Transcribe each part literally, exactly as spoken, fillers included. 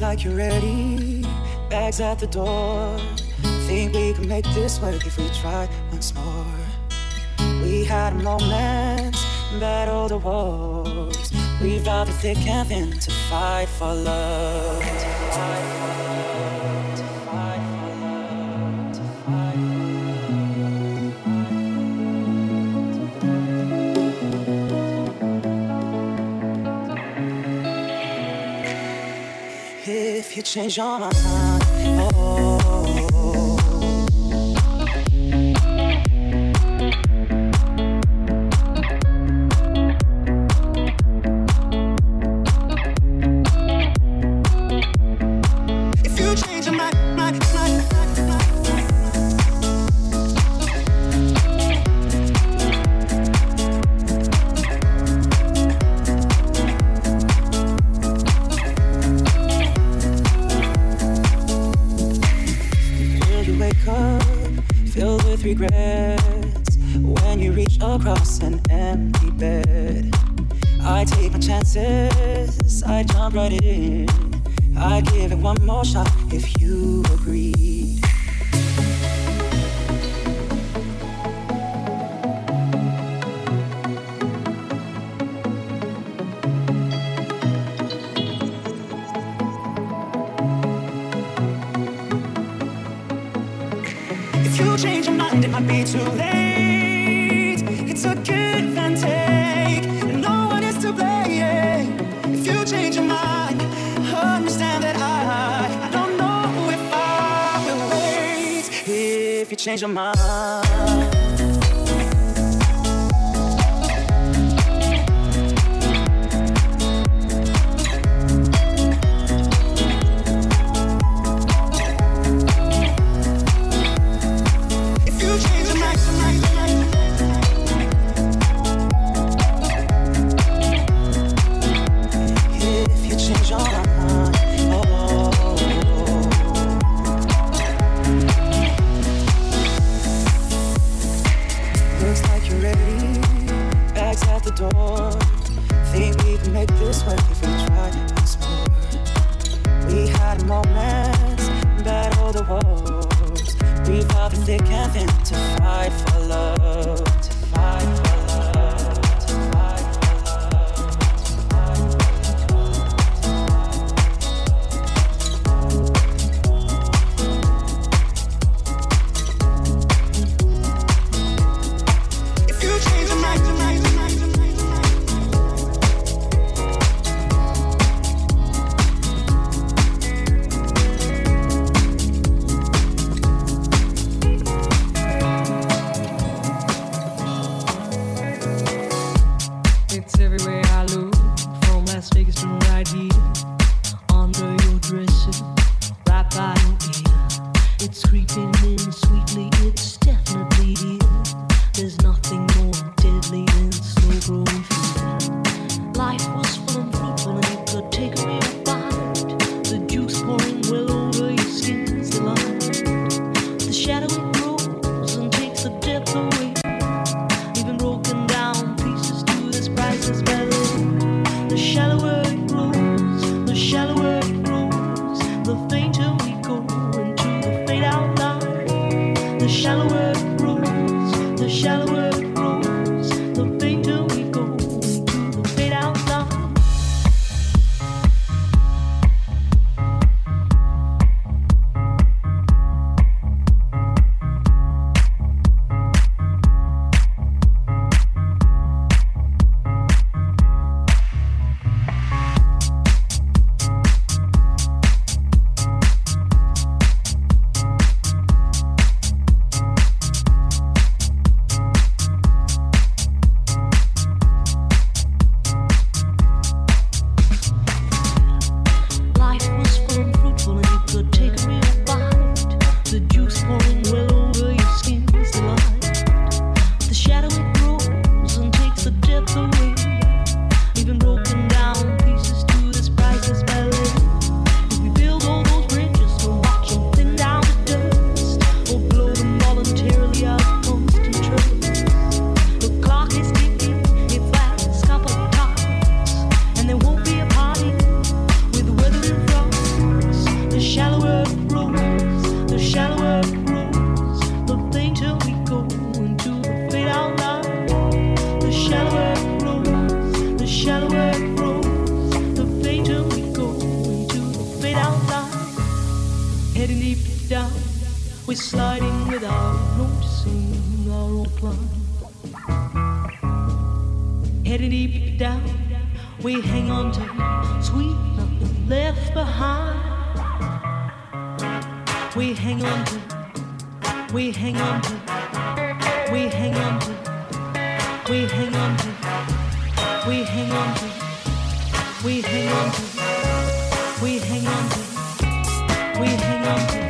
like you're ready. Bags at the door. Think we can make this work if we try once more. We had moments, battled the wars. We vowed through thick and thin to fight for love. To fight for love. To fight for love. To fight for love. If you change your mind, oh. Regrets when you reach across an empty bed. I take my chances, I jump right in. I give it one more shot if you agree. Change your mind, it might be too late. It's a give and take, and no one is to blame. If you change your mind, understand that I, I don't know if I will wait. If you change your mind. it down. We're sliding without noticing our own climb. Heading deep down, we hang on to sweet nothing left behind. We hang on to, we hang on to, we hang on to, we hang on to, we hang on to, we hang on to, we hang on to, we hang on to.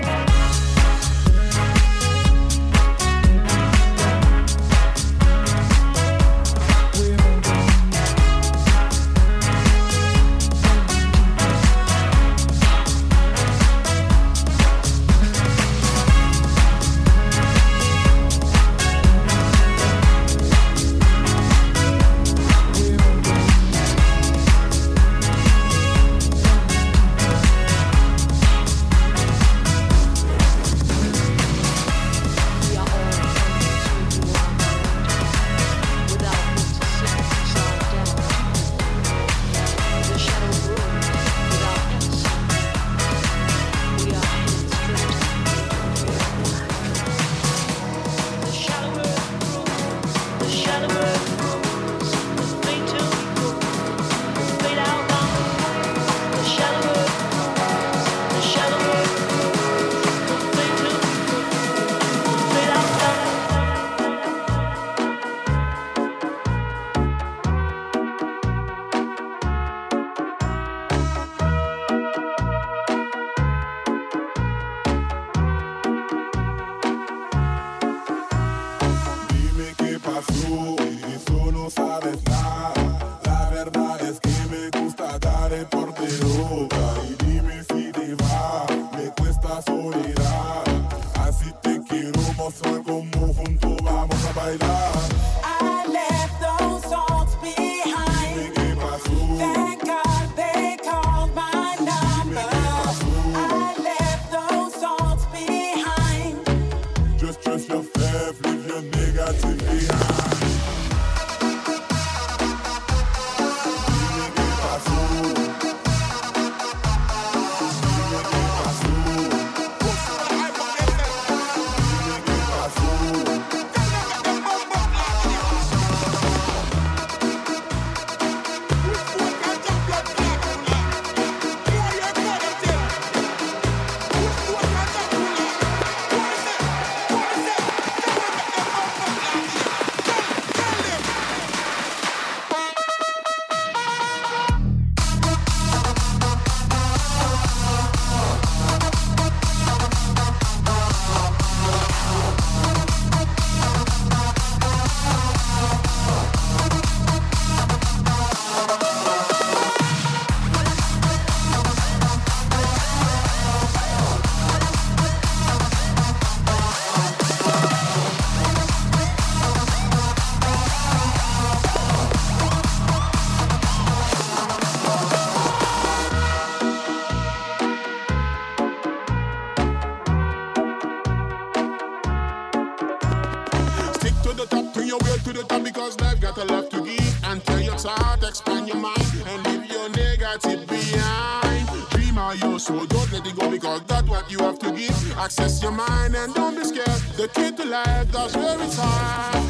Access your mind and don't be scared. The key to life, that's where it's at.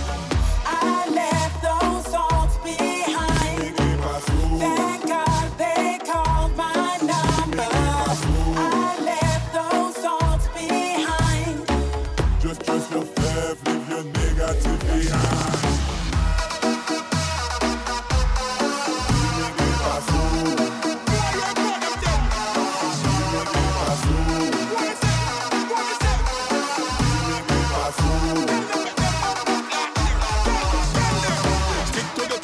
I left those thoughts behind. Thank God they called my number. I left those thoughts behind. Just trust yourself, leave your negative behind. Stick to the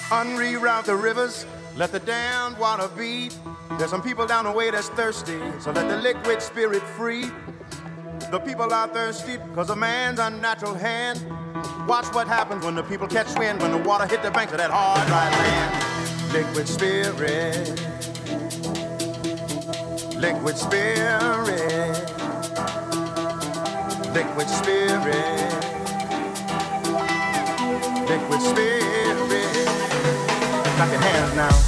Unreroute the rivers, let the damned water beat. There's some people down the way that's thirsty, so let the liquid spirit free. The people are thirsty because of man's unnatural hand. Watch what happens when the people catch wind, when the water hit the banks of that hard, dry land. Liquid spirit, liquid spirit, liquid spirit, liquid spirit. Clap your hands now.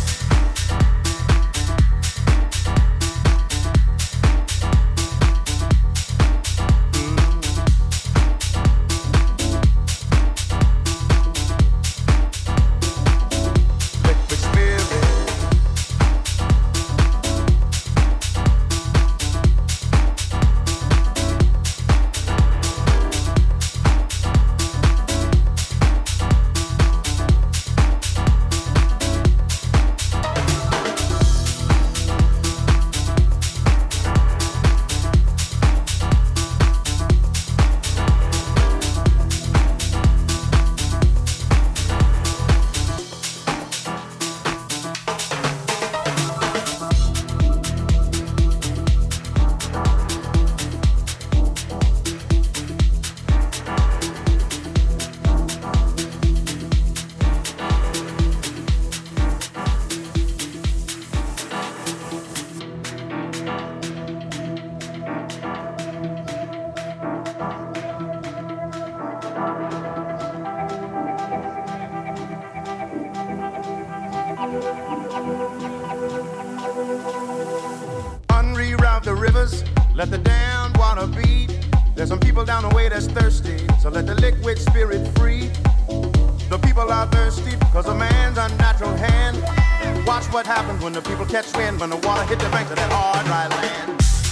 Unreroute the rivers, let the damned water beat. There's some people down the way that's thirsty, so let the liquid spirit free. The people are thirsty because of man's unnatural hand. Watch what happens when the people catch wind, when the water hit the banks of that hard, dry land.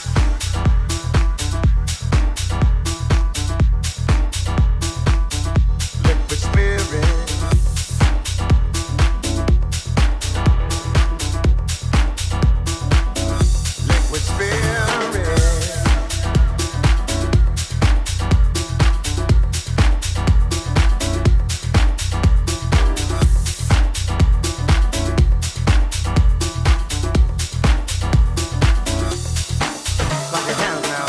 Liquid spirit, liquid spirit, clap your hands now.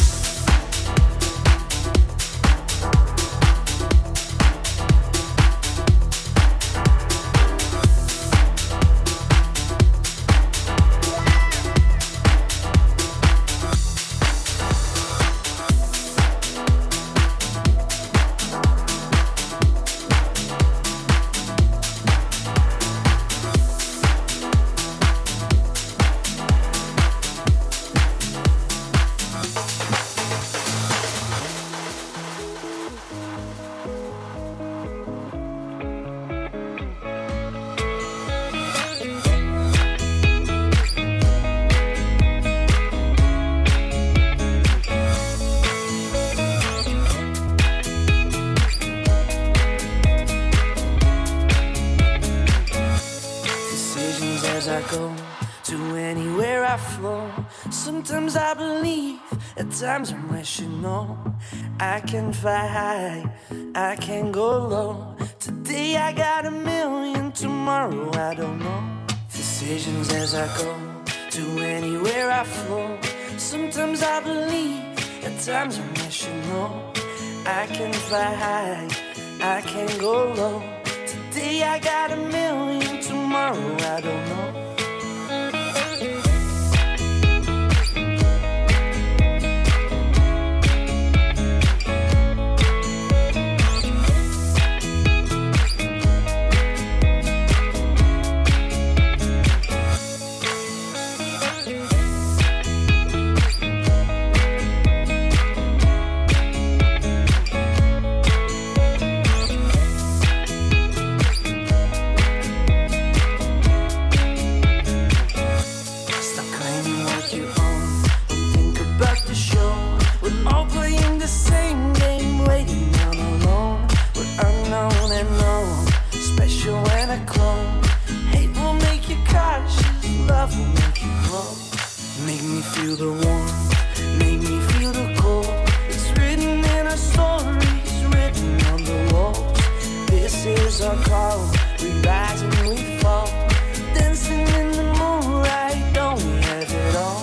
Decisions as I go to anywhere I flow. Sometimes I believe, at times I'm wishing no. I can fly high, I can go low. Today I got a million, tomorrow I don't know. Decisions as I go to anywhere I flow. Sometimes I believe, at times I'm wishing no. I can fly high, I can go low. Today I got a million, tomorrow I don't know. is our call. We rise and we fall, dancing in the moonlight. Don't we have it all?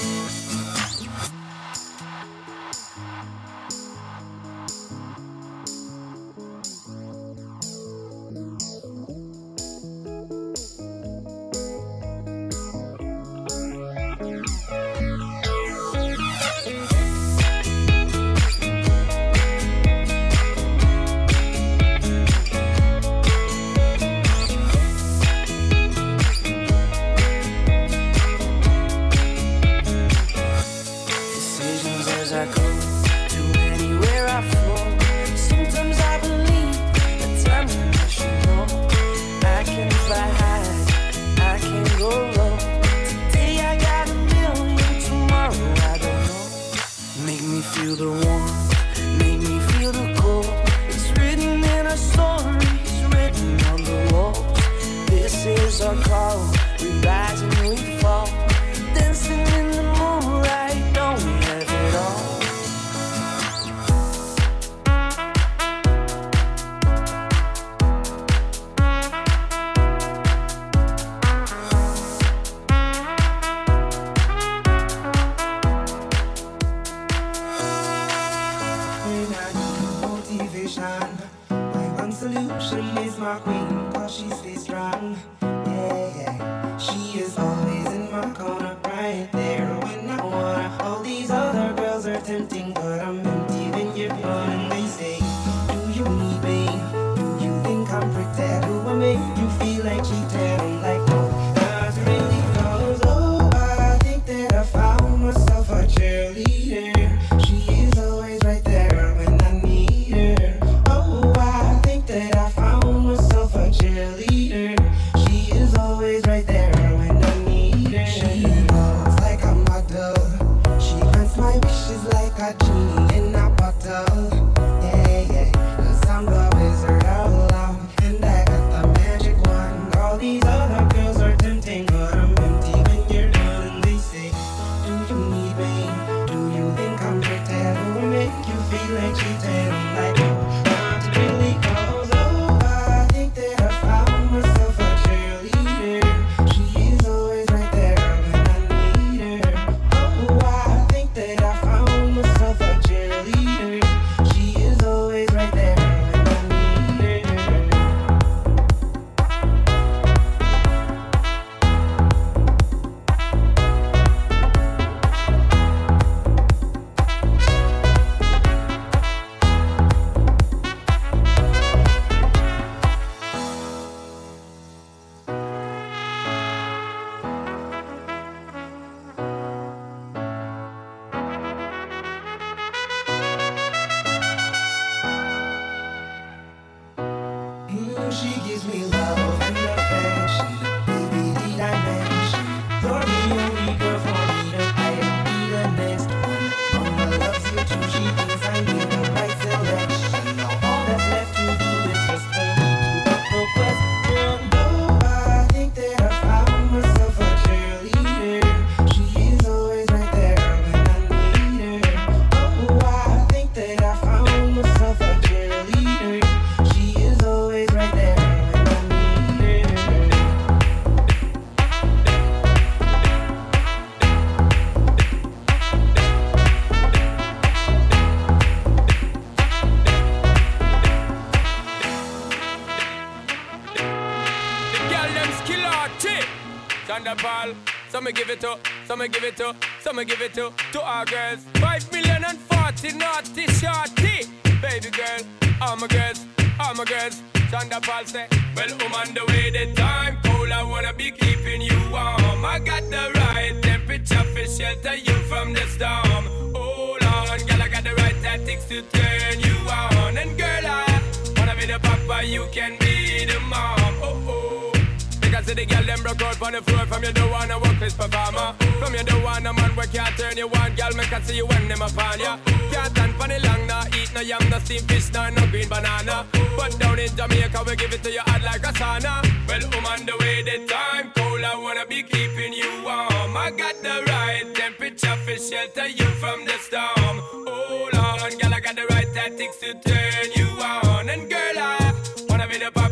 Some give it to, some give it to, some give it to, to our girls. Five million and forty naughty shorty. Baby girl, all my girls, all my girls. Shonda Paul say, well, I'm on the way, the time cold, I wanna be keeping you warm. I got the right temperature for shelter you from the storm. Hold on, girl, I got the right tactics to turn you on. And girl, I wanna be the papa, you can be the mom. Oh, oh. Because the girl them broke out on the floor. From you don't wanna work this performer. From you don't want a man where can't turn you on. Girl, make I see you when them upon ya. Can't stand for the long, nah eat no yam, no steamed fish, nah no green banana. But down in Jamaica we give it to you hot like a sauna. Well, I'm on the way, the time cold, I wanna be keeping you warm. I got the right temperature for shelter you from the storm. Hold on, girl, I got the right tactics to turn you on. And girl, I wanna be the pop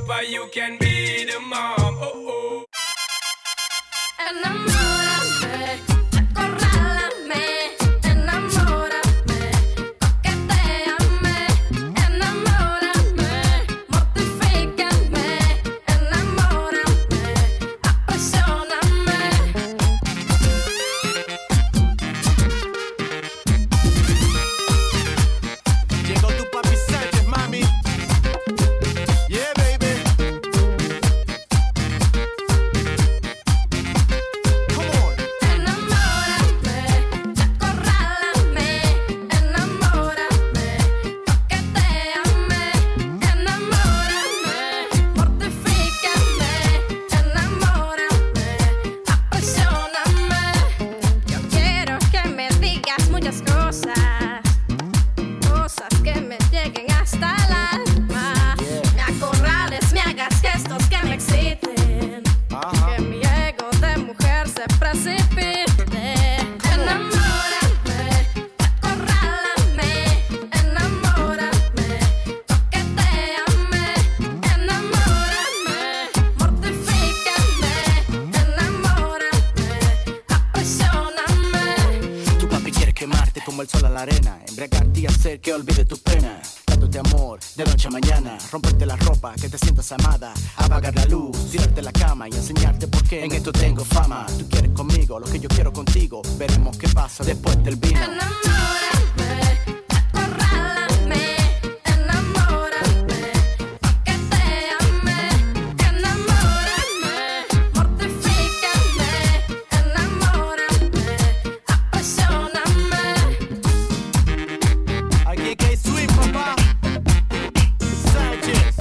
papa, you can be the mom. Oh, oh. Enamórame, acorrálame, enamórame, coquetéame, enamórame, mortifícame, enamórame, apasioname. Llegó tu papi Sánchez, mami. Yeah, baby. Come on. Enamórame, acorrálame, enamórame, coquetéame, enamórame, mortifícame, enamórame, apasioname. Yo quiero que me digas muchas cosas, cosas que me lleguen hasta el alma. Me acorrales, me hagas gestos que me exciten, que mi ego de mujer se precipite. Enamórame, acorrálame, enamórame, coquetéame, enamórame, mortifícame, enamórame, apasioname. Tu papi quiere quemarte como el sol a la arena, embriagarte y hacer que olvide tus penas, dándote amor de noche a mañana, romperte la ropa, que te sientas amada, apagar la luz, tirarte la cama y enseñarte por qué en esto tengo fama. Tú quieres conmigo lo que yo quiero contigo, veremos qué pasa después del vino. Enamórame, acorrálame, enamórame, coquetéame, enamórame, mortifícame, enamórame, apasioname. Aquí que hay swing, papá. Sánchez.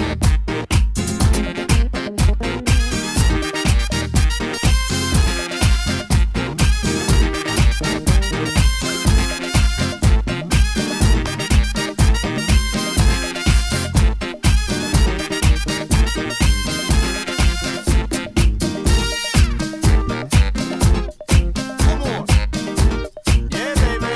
Come on. Yeah, baby.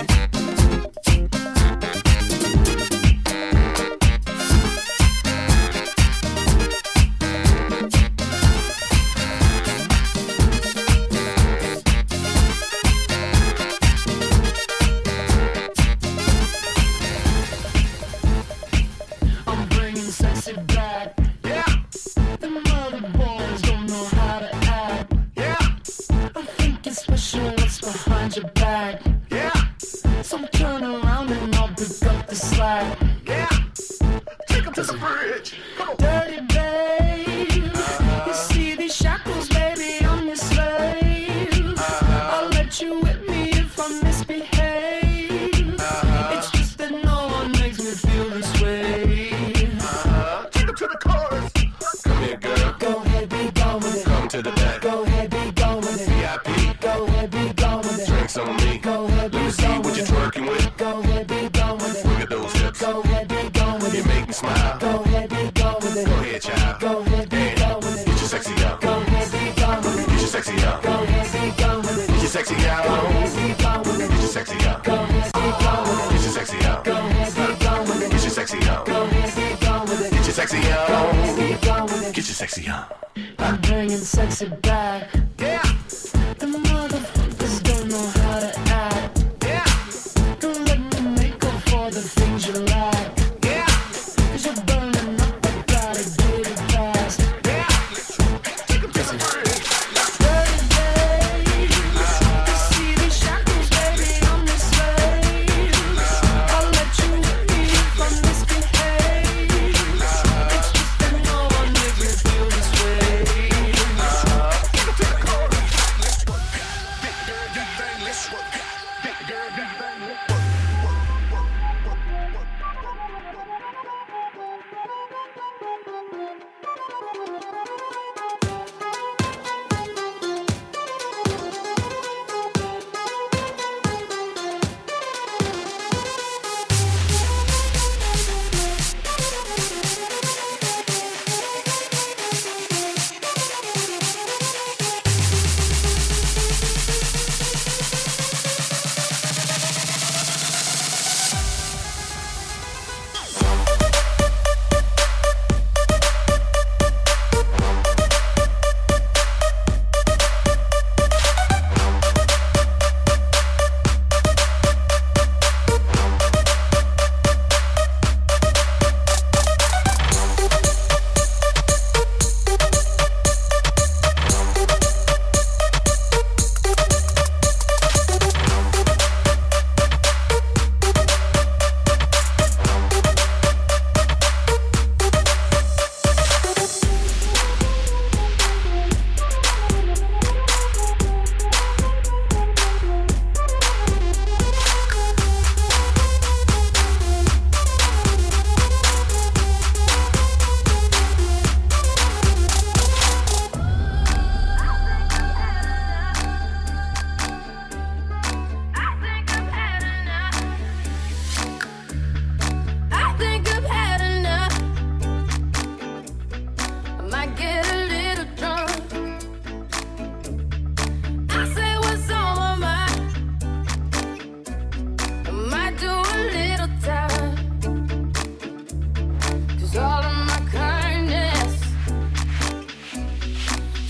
I'm bringing sexy back. Yeah, The mother boys don't know how to act. yeah, I think it's special what's behind your back. yeah, So turn around and I'll pick up the slack. yeah. Take him to the bridge. Come on. Dirty babe, you see these shackles, baby, I'm your slave. I'll let you whip me if I misbehave. It's just that no one makes me feel this way. Take him to the chorus. Come here, girl. Go ahead, be gone with it. Come to the back. Go ahead, be gone with it. V I P. Go ahead, be gone with it. Drinks on me. Go ahead, be Let me see gone what with you're it. twerking with. Go ahead, be gone with it. Look at those hips. Go ahead, be gone with You it. make me smile. Go ahead, be gone with it. Go ahead, child. Go ahead, be Hey, gone with it. get your sexy out. Go ahead, be gone with it. Get your sexy out. Go ahead, be gone with it. Get your sexy out. Go ahead, be gone with it. Get your sexy out. Go ahead, be gone with it. Get your sexy out. Go ahead, be gone with it. Get your sexy out. Go ahead, be gone with it. Get your sexy Go ahead, out. be gone with it. Get your sexy out. I'm bringing sexy back. Yeah, The motherfuckers don't know how to act. yeah, Don't let me make up for the things you lack. yeah, 'Cause you're burning up, I gotta get it fast. yeah. Take him to the bridge. Dirty days, you see these shackles, baby, I'm your slave. I'll let you whip me if I misbehave. It's just that no one makes me feel this way. Take him to the chorus.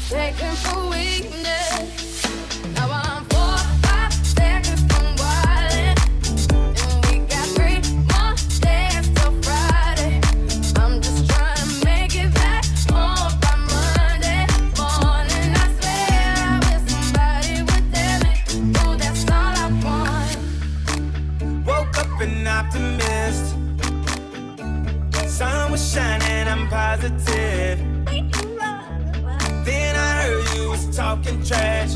taken for weakness. Now I'm four, five seconds from wildin', and we got three more days till Friday. I'm just trying to make it back home by Monday morning. I swear I wish somebody would tell me, oh, that's all I want. Woke up an optimist. Sun was shining, I'm positive. Then I heard you was talking trash.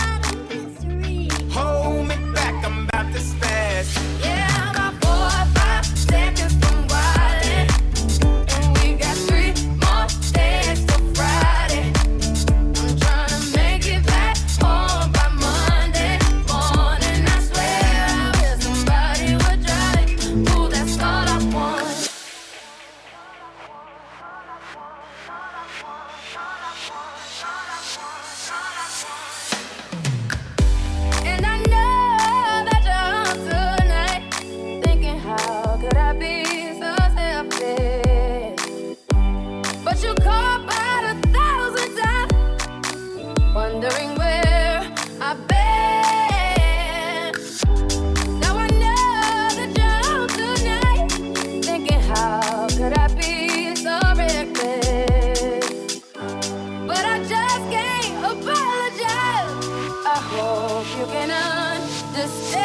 Hold me back, I'm about to spaz. Yeah, I'm about four or five seconds from wildin', and we got three more days till Friday. I'm trying to make it back home by Monday morning. I swear I wish somebody would drive. Ooh, that's all I want. And I know that you're on tonight, thinking how could I be so selfish? But you called about a thousand times, wondering where I've been. Now I know that you're on tonight, thinking how could I be so reckless? But I just can't apologize. I hope you can understand.